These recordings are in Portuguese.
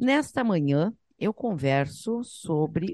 Nesta manhã, eu converso sobre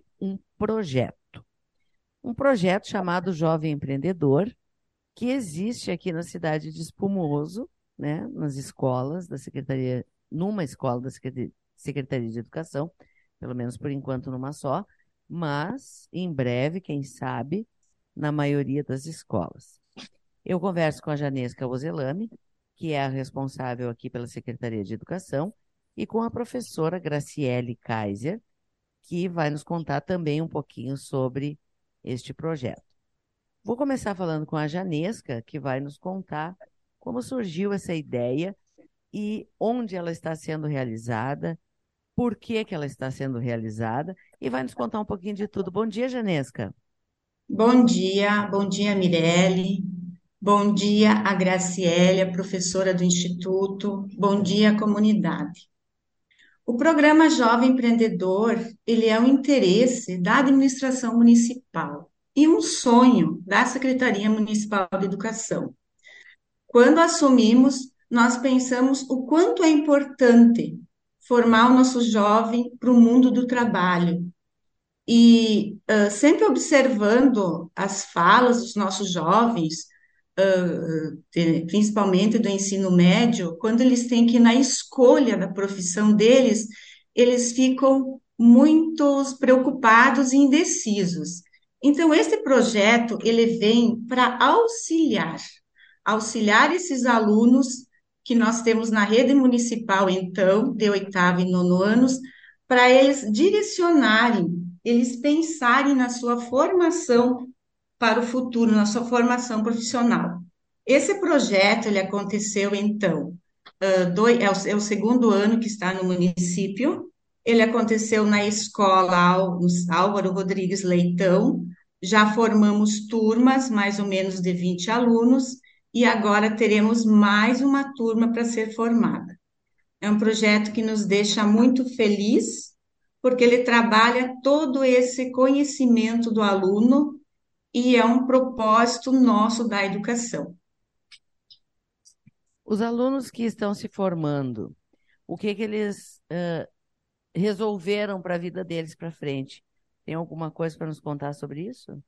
um projeto chamado Jovem Empreendedor, que existe aqui na cidade de Espumoso, né, nas escolas da Secretaria, numa escola da Secretaria de Educação, pelo menos por enquanto numa só, mas em breve, quem sabe, na maioria das escolas. Eu converso com a Janesca Ozelami, que é a responsável aqui pela Secretaria de Educação, e com a professora Graciele Kaiser, que vai nos contar também um pouquinho sobre este projeto. Vou começar falando com a Janesca, que vai nos contar como surgiu essa ideia e onde ela está sendo realizada, por que que ela está sendo realizada, e vai nos contar um pouquinho de tudo. Bom dia, Janesca. Bom dia, Mirelle. Bom dia, a Graciele, a professora do Instituto. Bom dia, comunidade. O programa Jovem Empreendedor, ele é um interesse da administração municipal e um sonho da Secretaria Municipal de Educação. Quando assumimos, nós pensamos o quanto é importante formar o nosso jovem para o mundo do trabalho, e sempre observando as falas dos nossos jovens, principalmente do ensino médio, quando eles têm que ir na escolha da profissão deles, eles ficam muito preocupados e indecisos. Então, esse projeto, ele vem para auxiliar esses alunos que nós temos na rede municipal, então, de oitavo e nono anos, para eles direcionarem, eles pensarem na sua formação para o futuro, na sua formação profissional. Esse projeto, ele aconteceu, então, é o segundo ano que está no município, ele aconteceu na escola Álvaro Rodrigues Leitão, já formamos turmas, mais ou menos de 20 alunos, e agora teremos mais uma turma para ser formada. É um projeto que nos deixa muito feliz, porque ele trabalha todo esse conhecimento do aluno e é um propósito nosso da educação. Os alunos que estão se formando, o que que eles resolveram para a vida deles para frente? Tem alguma coisa para nos contar sobre isso?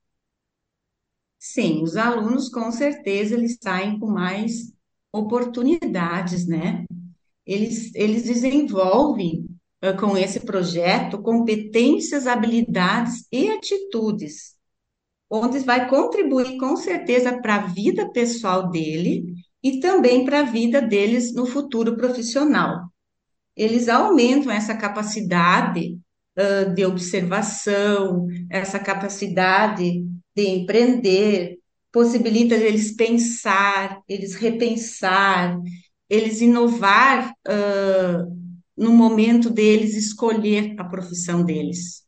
Sim, os alunos, com certeza, eles saem com mais oportunidades, né? Eles desenvolvem, com esse projeto, competências, habilidades e atitudes, onde vai contribuir, com certeza, para a vida pessoal dele e também para a vida deles no futuro profissional. Eles aumentam essa capacidade, de observação, essa capacidade de empreender, possibilita eles pensar, eles repensar, eles inovar, no momento deles escolher a profissão deles.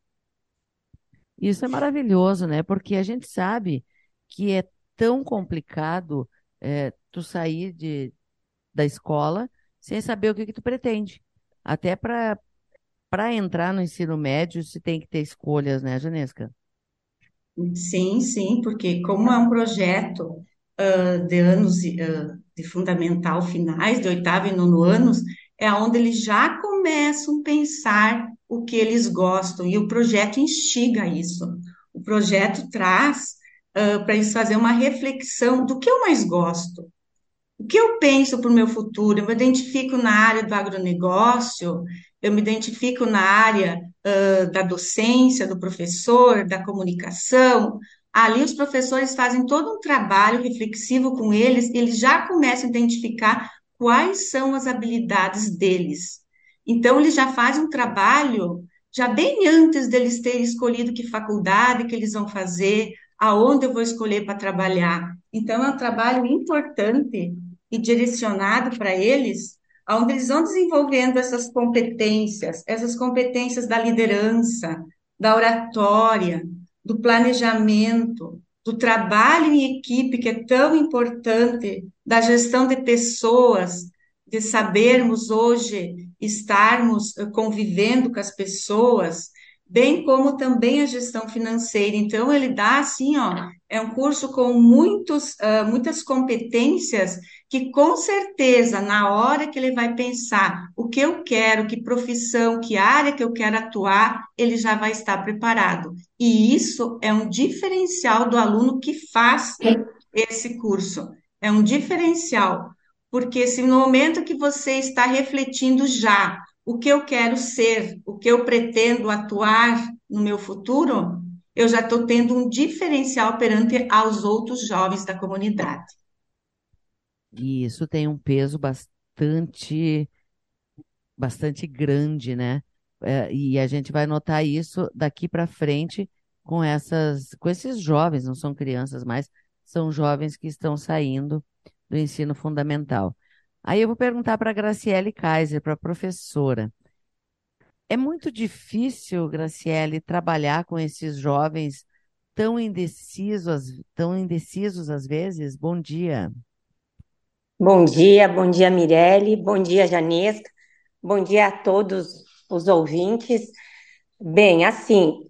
Isso é maravilhoso, né? Porque a gente sabe que é tão complicado tu sair da escola sem saber o que que tu pretende. Até para entrar no ensino médio, se tem que ter escolhas, né, Janesca? Sim, sim, porque como é um projeto de anos de fundamental finais, de oitavo e nono anos, é onde eles já começam a pensar o que eles gostam, e o projeto instiga isso. O projeto traz para eles fazer uma reflexão do que eu mais gosto, o que eu penso para o meu futuro? Eu me identifico na área do agronegócio, eu me identifico na área da docência, do professor, da comunicação. Ali os professores fazem todo um trabalho reflexivo com eles já começam a identificar quais são as habilidades deles. Então, eles já fazem um trabalho já bem antes deles terem escolhido que faculdade que eles vão fazer, aonde eu vou escolher para trabalhar. Então, é um trabalho importante e direcionado para eles, onde eles vão desenvolvendo essas competências da liderança, da oratória, do planejamento, do trabalho em equipe, que é tão importante, da gestão de pessoas, de sabermos hoje estarmos convivendo com as pessoas, bem como também a gestão financeira. Então, ele dá assim, ó, é um curso com muitas competências que com certeza, na hora que ele vai pensar o que eu quero, que profissão, que área que eu quero atuar, ele já vai estar preparado. E isso é um diferencial do aluno que faz esse curso. É um diferencial, porque se no momento que você está refletindo já o que eu quero ser, o que eu pretendo atuar no meu futuro, eu já estou tendo um diferencial perante aos outros jovens da comunidade. E isso tem um peso bastante grande, né? E a gente vai notar isso daqui para frente com esses jovens, não são crianças mais, são jovens que estão saindo do ensino fundamental. Aí eu vou perguntar para a Graciele Kaiser, para a professora. É muito difícil, Graciele, trabalhar com esses jovens tão indecisos às vezes? Bom dia. Bom dia, Mirelle, bom dia, Janesca, bom dia a todos os ouvintes. Bem, assim,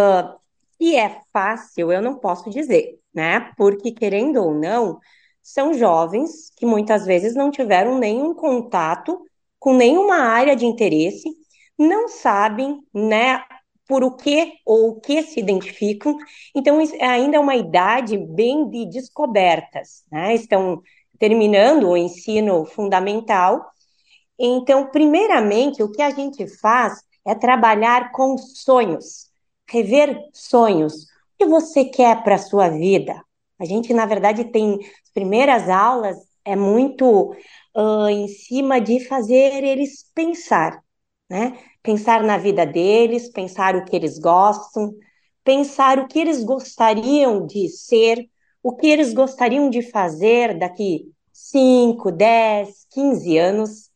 se é fácil, eu não posso dizer, né? Porque, querendo ou não, são jovens que muitas vezes não tiveram nenhum contato com nenhuma área de interesse, não sabem, né, por o que ou o que se identificam. Então, isso ainda é uma idade bem de descobertas, né? Estão terminando o ensino fundamental. Então, primeiramente, o que a gente faz é trabalhar com sonhos, rever sonhos. O que você quer para a sua vida? A gente, na verdade, tem as primeiras aulas, é muito em cima de fazer eles pensar, né? Pensar na vida deles, pensar o que eles gostam, pensar o que eles gostariam de ser, o que eles gostariam de fazer daqui 5, 10, 15 anos,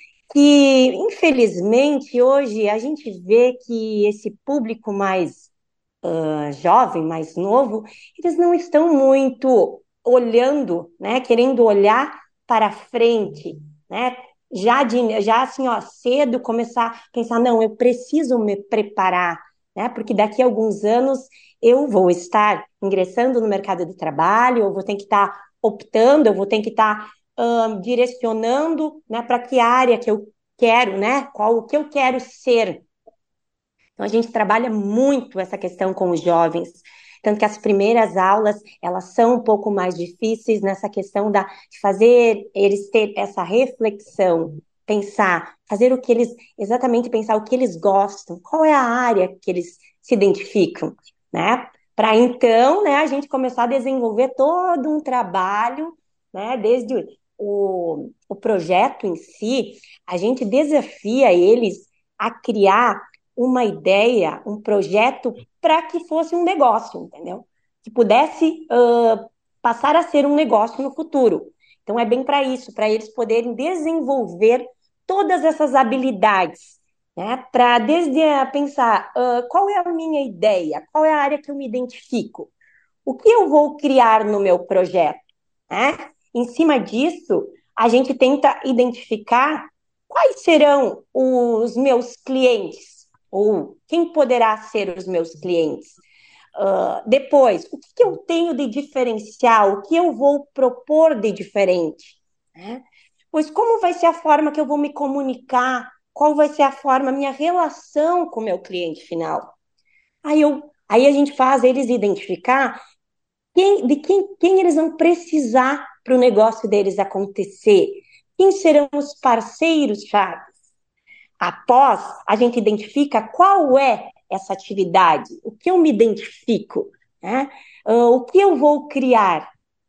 que infelizmente hoje a gente vê que esse público mais jovem, mais novo, eles não estão muito olhando, né, querendo olhar para frente, né? Já assim, ó, cedo começar a pensar, não, eu preciso me preparar, né? Porque daqui a alguns anos eu vou estar ingressando no mercado de trabalho, eu vou ter que estar optando, eu vou ter que estar direcionando, né, para que área que eu quero, né? Qual o que eu quero ser. Então, a gente trabalha muito essa questão com os jovens, tanto que as primeiras aulas, elas são um pouco mais difíceis nessa questão de fazer eles ter essa reflexão, pensar, fazer o que eles, exatamente pensar o que eles gostam, qual é a área que eles se identificam, né? Para então, né, a gente começar a desenvolver todo um trabalho, né, desde o projeto em si, a gente desafia eles a criar uma ideia, um projeto para que fosse um negócio, entendeu? Que pudesse passar a ser um negócio no futuro. Então é bem para isso, para eles poderem desenvolver todas essas habilidades, né? Para desde pensar qual é a minha ideia, qual é a área que eu me identifico, o que eu vou criar no meu projeto, né? Em cima disso, a gente tenta identificar quais serão os meus clientes, ou quem poderá ser os meus clientes. Depois, o que eu tenho de diferencial, o que eu vou propor de diferente, né? Pois como vai ser a forma que eu vou me comunicar, qual vai ser a forma, a minha relação com o meu cliente final. Aí a gente faz eles identificar quem eles vão precisar para o negócio deles acontecer, quem serão os parceiros-chave. Após, a gente identifica qual é essa atividade, o que eu me identifico, né? O que eu vou criar.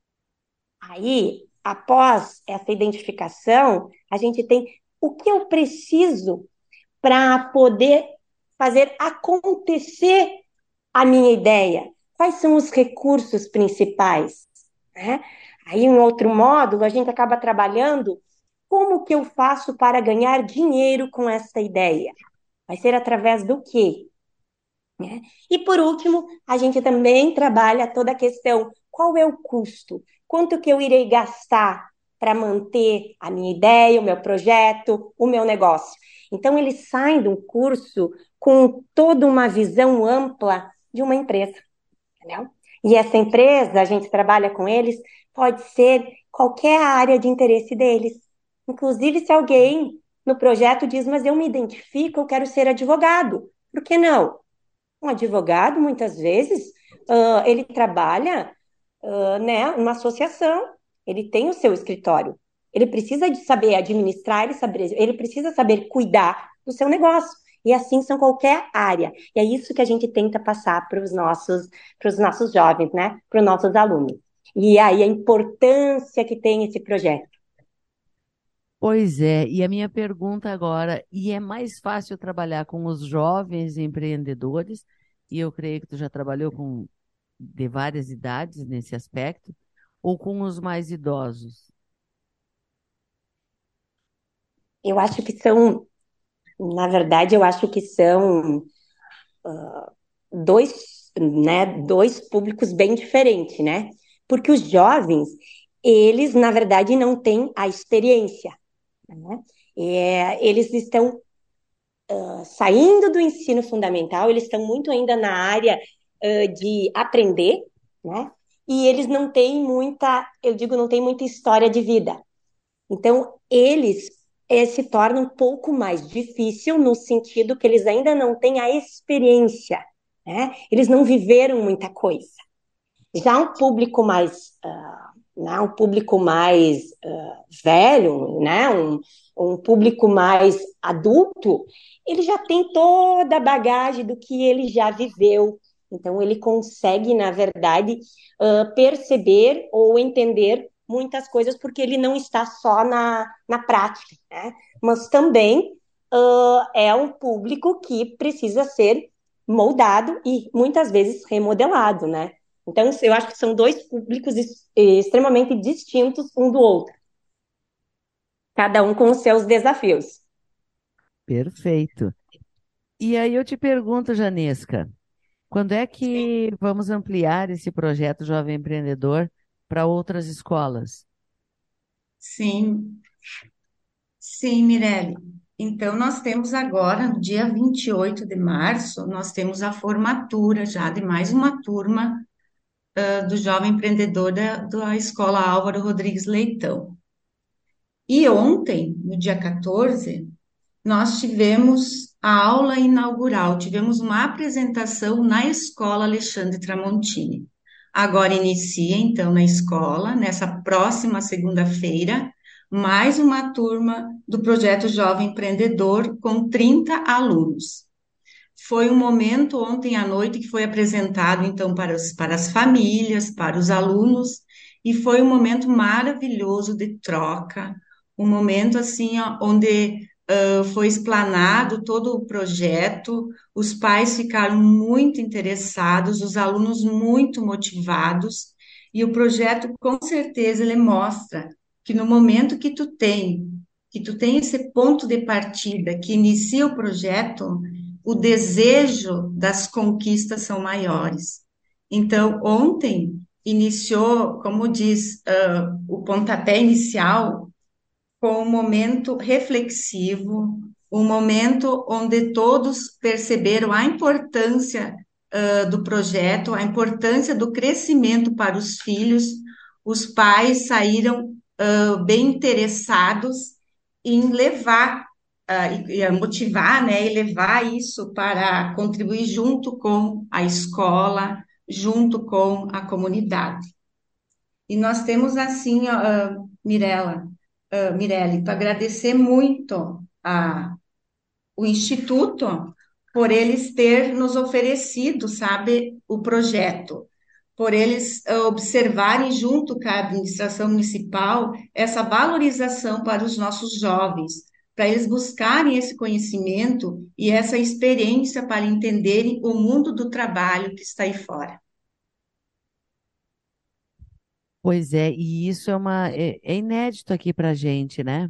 Aí, após essa identificação, a gente tem o que eu preciso para poder fazer acontecer a minha ideia. Quais são os recursos principais, né? Aí, em outro módulo, a gente acaba trabalhando como que eu faço para ganhar dinheiro com essa ideia. Vai ser através do quê? Né? E por último, a gente também trabalha toda a questão, qual é o custo? Quanto que eu irei gastar para manter a minha ideia, o meu projeto, o meu negócio? Então, eles saem de um curso com toda uma visão ampla de uma empresa, entendeu? E essa empresa, a gente trabalha com eles, pode ser qualquer área de interesse deles. Inclusive, se alguém no projeto diz, mas eu me identifico, eu quero ser advogado. Por que não? Um advogado, muitas vezes, ele trabalha, né, numa associação, ele tem o seu escritório. Ele precisa de saber administrar, ele precisa saber cuidar do seu negócio. E assim são qualquer área. E é isso que a gente tenta passar para os nossos jovens, né? Para os nossos alunos. E aí a importância que tem esse projeto. Pois é, e a minha pergunta agora, e é mais fácil trabalhar com os jovens empreendedores, e eu creio que tu já trabalhou com de várias idades nesse aspecto, ou com os mais idosos? Eu acho que são, na verdade, eu acho que são dois públicos bem diferentes, né? Porque os jovens, eles, na verdade, não têm a experiência, né? Eles estão saindo do ensino fundamental, eles estão muito ainda na área de aprender, né? E eles não têm muita, eu digo, não têm muita história de vida. Então, eles se torna um pouco mais difícil no sentido que eles ainda não têm a experiência, né? Eles não viveram muita coisa. Já um público mais velho, né? Um público mais adulto, ele já tem toda a bagagem do que ele já viveu. Então, ele consegue, na verdade, perceber ou entender muitas coisas, porque ele não está só na prática, né? Mas também é um público que precisa ser moldado e muitas vezes remodelado, né? Então, eu acho que são dois públicos extremamente distintos um do outro, cada um com os seus desafios. Perfeito. E aí eu te pergunto, Janesca, quando é que vamos ampliar esse projeto Jovem Empreendedor para outras escolas? Sim, sim, Mirelle. Então, nós temos agora, no dia 28 de março, nós temos a formatura já de mais uma turma do jovem empreendedor da Escola Álvaro Rodrigues Leitão. E ontem, no dia 14, nós tivemos a aula inaugural, tivemos uma apresentação na Escola Alexandre Tramontini. Agora inicia, então, na escola, nessa próxima segunda-feira, mais uma turma do projeto Jovem Empreendedor com 30 alunos. Foi um momento ontem à noite que foi apresentado, então, para as famílias, para os alunos, e foi um momento maravilhoso de troca, um momento, assim, ó, onde foi explanado todo o projeto, os pais ficaram muito interessados, os alunos muito motivados, e o projeto, com certeza, ele mostra que no momento que tu tem esse ponto de partida, que inicia o projeto, o desejo das conquistas são maiores. Então, ontem iniciou, como diz, o pontapé inicial com um momento reflexivo, um momento onde todos perceberam a importância do projeto, a importância do crescimento para os filhos. Os pais saíram bem interessados em levar e motivar, né, e levar isso para contribuir junto com a escola, junto com a comunidade. E nós temos assim, Mirella, Mirelle, para agradecer muito o Instituto por eles ter nos oferecido, sabe, o projeto, por eles observarem junto com a administração municipal essa valorização para os nossos jovens, para eles buscarem esse conhecimento e essa experiência para entenderem o mundo do trabalho que está aí fora. Pois é, e isso é inédito aqui para a gente, né?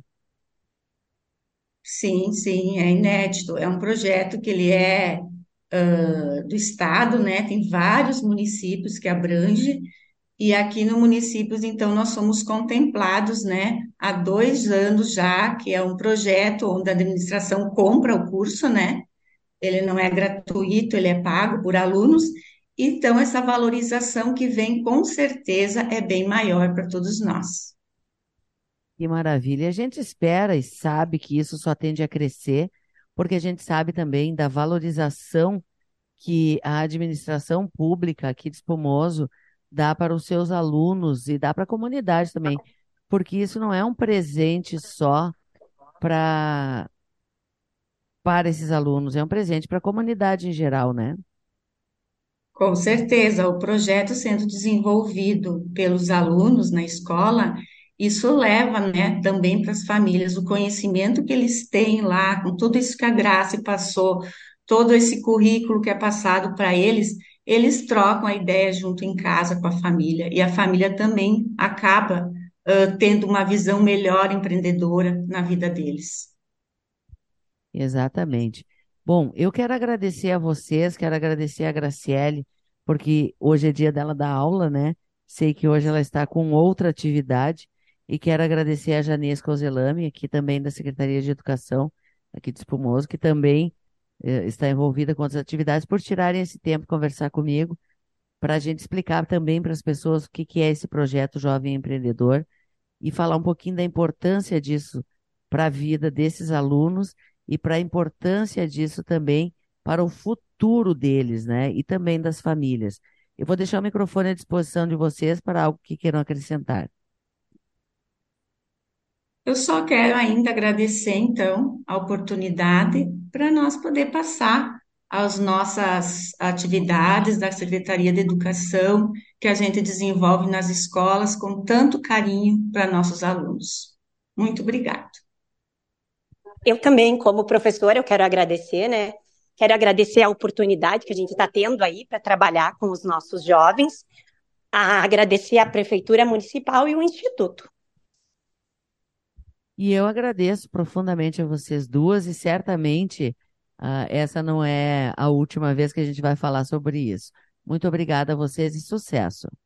Sim, sim, é inédito. É um projeto que ele é do estado, né? Tem vários municípios que abrange, e aqui no municípios, então, nós somos contemplados, né? Há 2 anos já, que é um projeto onde a administração compra o curso, né? Ele não é gratuito, ele é pago por alunos, Então, essa valorização que vem, com certeza, é bem maior para todos nós. Que maravilha. E a gente espera e sabe que isso só tende a crescer, porque a gente sabe também da valorização que a administração pública aqui de Espumoso dá para os seus alunos e dá para a comunidade também, porque isso não é um presente só para para esses alunos, é um presente para a comunidade em geral, né? Com certeza, o projeto sendo desenvolvido pelos alunos na escola, isso leva, né, também para as famílias o conhecimento que eles têm lá, com tudo isso que a Grace passou, todo esse currículo que é passado para eles, eles trocam a ideia junto em casa com a família, e a família também acaba, tendo uma visão melhor empreendedora na vida deles. Exatamente. Bom, eu quero agradecer a vocês, quero agradecer a Graciele, porque hoje é dia dela dar aula, né? Sei que hoje ela está com outra atividade e quero agradecer a Janês Coselami, aqui também da Secretaria de Educação, aqui de Espumoso, que também está envolvida com outras atividades, por tirarem esse tempo conversar comigo, para a gente explicar também para as pessoas o que que é esse projeto Jovem Empreendedor e falar um pouquinho da importância disso para a vida desses alunos e para a importância disso também para o futuro deles, né? E também das famílias. Eu vou deixar o microfone à disposição de vocês para algo que queiram acrescentar. Eu só quero ainda agradecer, então, a oportunidade para nós poder passar as nossas atividades da Secretaria de Educação que a gente desenvolve nas escolas com tanto carinho para nossos alunos. Muito obrigada. Eu também, como professora, eu quero agradecer, né? Quero agradecer a oportunidade que a gente está tendo aí para trabalhar com os nossos jovens, agradecer à Prefeitura Municipal e o Instituto. E eu agradeço profundamente a vocês duas e certamente essa não é a última vez que a gente vai falar sobre isso. Muito obrigada a vocês e sucesso.